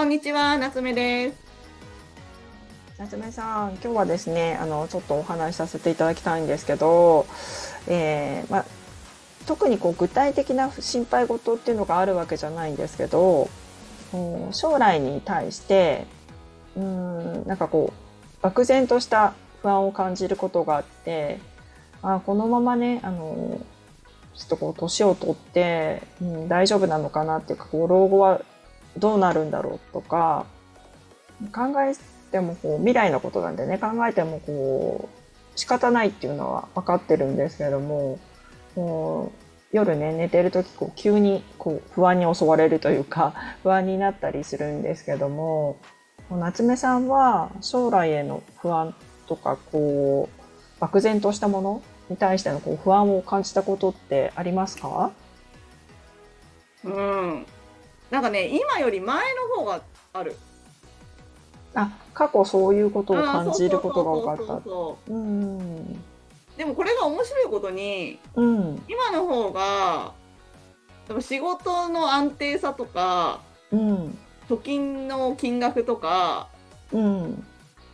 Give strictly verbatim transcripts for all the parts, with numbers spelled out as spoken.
んにちは、夏目です。 夏目さん、今日はですね、あの、ちょっとお話しさせていただきたいんですけど、えーまあ、特にこう具体的な心配事っていうのがあるわけじゃないんですけど、こう将来に対して、うーん、なんかこう、漠然とした不安を感じることがあって、あ、このままね、あの、ちょっとこう、年を取って、うん、大丈夫なのかなっていうか、こう、老後はどうなるんだろうとか、考えてもこう未来のことなんでね、考えてもこう仕方ないっていうのは分かってるんですけれども、こう夜ね寝てる時こう急にこう不安に襲われるというか不安になったりするんですけども、夏目さんは将来への不安とかこう漠然としたものに対してのこう不安を感じたことってありますか？ うん。なんかね、今より前の方がある。 あ、過去そういうことをああ、 感そうそうじることそうそうそうが多かった。 そうん。 う。でもこれが面白いことに、 うん。 今の方が、多分仕事の安定さとか、 うん。 貯金の金額とか、 うん。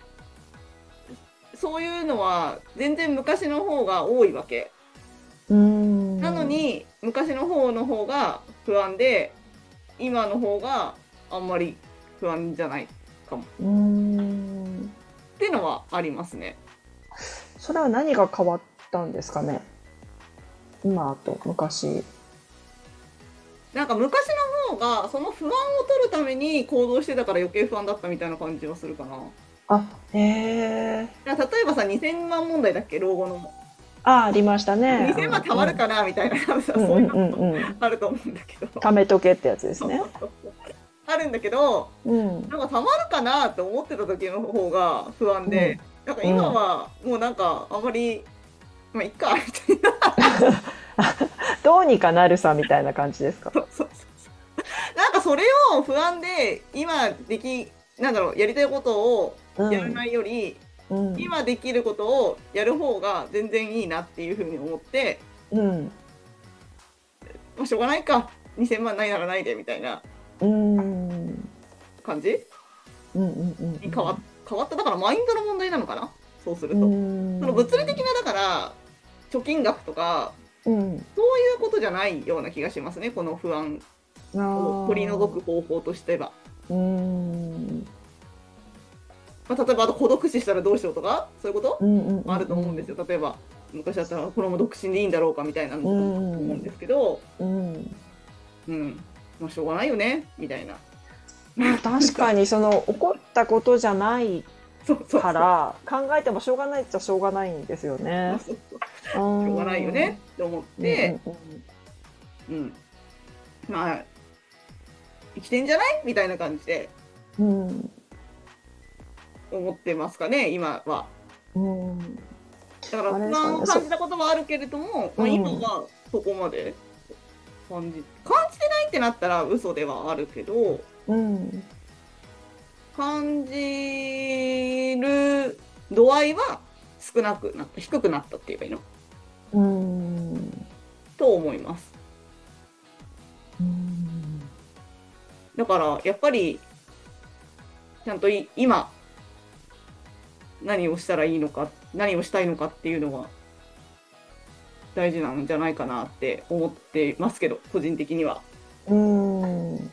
そういうのは全然昔の方が多いわけ。 うーなのん。 に、昔の方の方が不安で、今の方があんまり不安じゃないかも。っうーん。 ていうのはありますね。 それは何が変わったんですかね。今と昔。 なんか昔の方がその不安を取るために行動してたから余計不安だったみたいな感じはするかな。 あ、へえ。 だから例えばさ、にせんまん問題だっけ、老後の。 あ、ありましたね。あ 2000万の、うん。 貯まるかなみたいな、多分さ、 うんうんそういううんうん。 のあると思うんだけど。 貯めとけってやつですね。 そうそうそう。あるんだけど、 うん。 なんか貯まるかなって思ってた時の方が不安で、 うん。 なんかうん。 今はもうなんかあまり、まあいっか、みたいな。 どうにかなるさみたいな感じですか。 そうそうそう。なんかそれを不安で、今でき、なんだろう、やりたいことをうん。 やらないより、 うん。 今できることをやる方が全然いいなっていうふうに思って、 うん。 まあ、しょうがないか、にせんまんないならないでみたいなうん。 感じうんうんうんに変わ変わった。だからマインドの問題なのかな、そうするうと。そのん。 物理的な、だから貯金額とか、 うん。 そういうことじゃないような気がしますね、この不安あを取り除くあ。 方法としては。 うん。 まあ、例えば、あと孤独死したらどうしようとか、そういうことうんうんうもあると思うんんですよ。例えば、昔だったら、このまま独身でいいんだろうかみたいなのうとかもあると思うんでん。 すけど、 うん。 うん、まあ、しょうがないよね、みたいな。 まあ確かにその起こったことじゃないそうそうそう。 から考えてもしょうがないっちゃしょうがないんですよね。 そうそうそう。 うーしょうがないよん。うんねって思っうんて、うん、まあ、生きてんじゃないみたいな感じでうん。うん。 思ってますかね、今は。 うん。 だからあれ不安をですかね。そ、 感じたことはあるけれども、まあ、今うん。 はそこまで感じ、感じてないってなったら嘘ではあるけど、 うん。 感じる度合いは少なくなった、低くなったって言えばいいのうん。 と思います。 うん。 だからやっぱりちゃんとい今何をしたらいいのか、何をしたいのかっていうのが大事なんじゃないかなって思ってますけど、個人的には。 うん。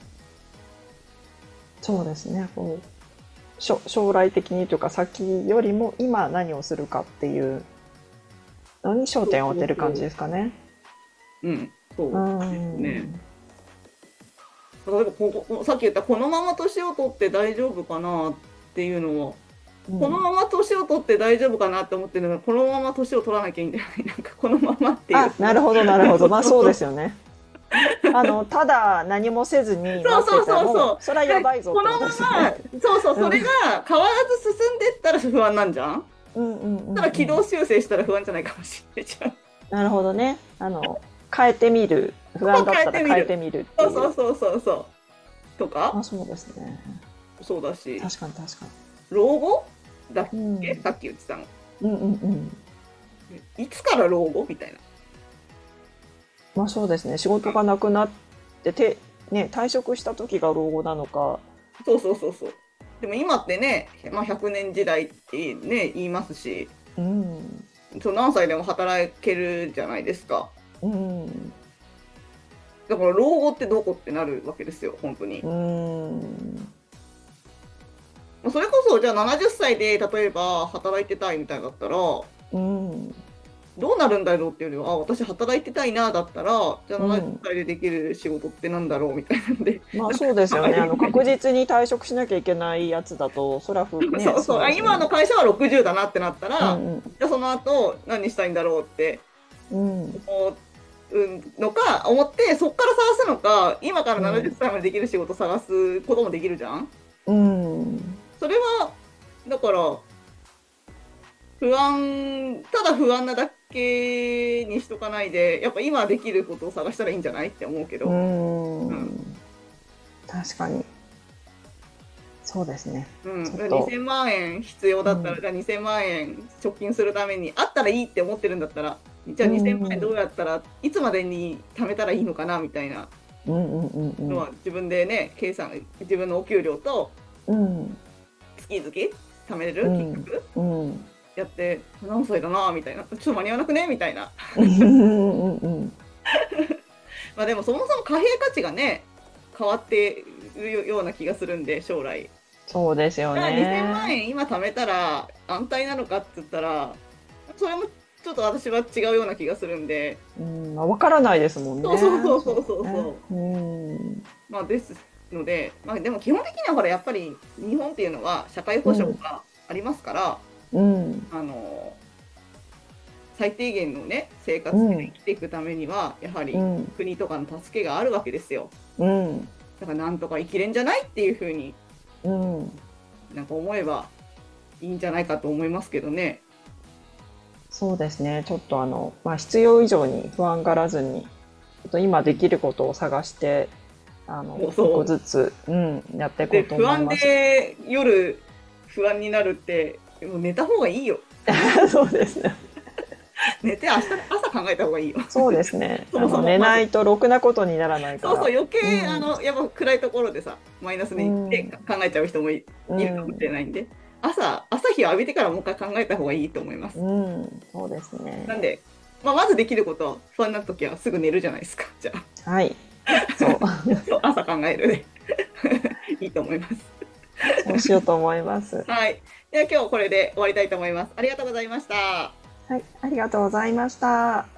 そうですね。こう、しょ将来的にというか先よりも今何をするかっていうのに焦そう点を当てる感じそうそですかね。 う。うん、 うそうですね。 ん。 例えばここ、さっき言ったこのまま年を取って大丈夫かなっていうのは、このうん。 まま年を取って大丈夫かなって思ってるのが、このまま年を取らなきゃいいんじゃない、なんかこのままっていう。 あ、なるほど、なるほど。 そうまあそうでそうそう。 すよね。あの、ただ何もせずに待ってそうそうても、 そうそう。 それはやで、 ばいぞってこのまことですよね。 ま、そうそう、それうん。 が変わらず進んでったら不安なんじゃん。 うんうんうただ軌んうん。 道修正したら不安じゃないかもしれないじゃん。 なるほどね。あの、変えてみる。不安ここだったら変えてみる。 変えてみるっていう。 そうそうそうそうそう。とか、 あ、そうですね。 そうだし、 確かに確か老後だっに。うん。 け、さっき言ってたの。 うんうんうん。 いつから老後みたいな。 まあそうですね。仕事がなくなってて、ね、退職した時が老後なのか、 そうそうそうそう。でも今ってね、まあ、ひゃくねん時代ってね、言いますし、 うん。 そう何歳でも働けるじゃないですか。 うん。 だから老後ってどこってなるわけですよ、本当に。 うん。 もうそれこそ、じゃあななじゅっさいで例えば働いてたいみたいだったら、 うん。 どうなるんだろうっていうよりは、あ、私働いてたいなだったら、じゃあ70 うん。 歳でできる仕事ってなんだろうみたいなんで、 まあなんかそうですよね。あの考確実に退職しなきゃいけないやつだと、それはふね、 そうそう、あ、 そうですよね。 今の会社はろくじゅうだなってなったら、 うんじゃあその後何したいんだろうってうん。うん。 思うのか、思って、そこから探すのか、今から70 うん。 歳までできる仕事探すこともできるじゃん。 うん。 それは、だから、不安、ただ不安なだけにしとかないで、やっぱ今できることを探したらいいんじゃないって思うけうど、うん。 ん。確かに。そうですね。 うん、 ちょっと。 にせんまん円必要だったら、 うん。 じゃあにせんまん円貯金するために、あったらいいって思ってるんだったら、じゃうあにせんまん円どうん。 やったらいつまでに貯めたらいいのかなみたいなうんうんうんうん。 のは自分でね、計算、自分のお給料とうん。 月々貯めれる金うん。 額うん。 やって、何歳だなみたいな、ちょっと間に合わなくねみたいな。 うんうん。 まあでもそもそも貨幣価値がね、変わっているような気がするんで、将来。 そうですよじゃあにせんまんね。 円今貯めたら安泰なのかって言ったら、それもちょっと私は違うような気がするんで、 うん、まあ、わからないですもんね。 そうそうそうそうそうね。 そうそう。 うん。 まあですので、まあでも基本的にはほらやっぱり日本っていうのは社会保障うん。 がありますから、 うん。 あの、最低限のね、生う活でん。 生きていくためには、やはりうん。 国とかの助けがあるわけですよ。 うん。 だからなんとか生きれんじゃないっていうふうにうん。 なんか思えばいいんじゃないかと思いますけどね。 そうですね。ちょっとあの、まあ、必要以上に不安がらずに、ちょっと今できることを探して、あの、一個そうそずつ、うん、やっていう。で、 こうと不安思います。 で夜不安になるって、もう寝た方がいいよ。 そうですね。 寝て明日朝考えた方がいいよ。 そうですね。 そあの、 もそもまず。 寝ないとろくなことにならないから。 そうそう、余計、 うん。 あの、やっぱ暗いところでさ、マイナスうに行ってん。 考えちゃう人もい、 ういるかもしれん。 ないんで、朝、朝日を浴びてからもう一回考えた方がいいと思います。 うん。そうですね。 なんで、まあ、まずできることは、不安な時はすぐ寝るじゃないですか。じゃあ、 はい。そう。 そう朝考えるでいいと思います。 そうしようと思います。 はい。では今日これで終わりたいと思います。ありがとうございました。 はい。ありがとうございました。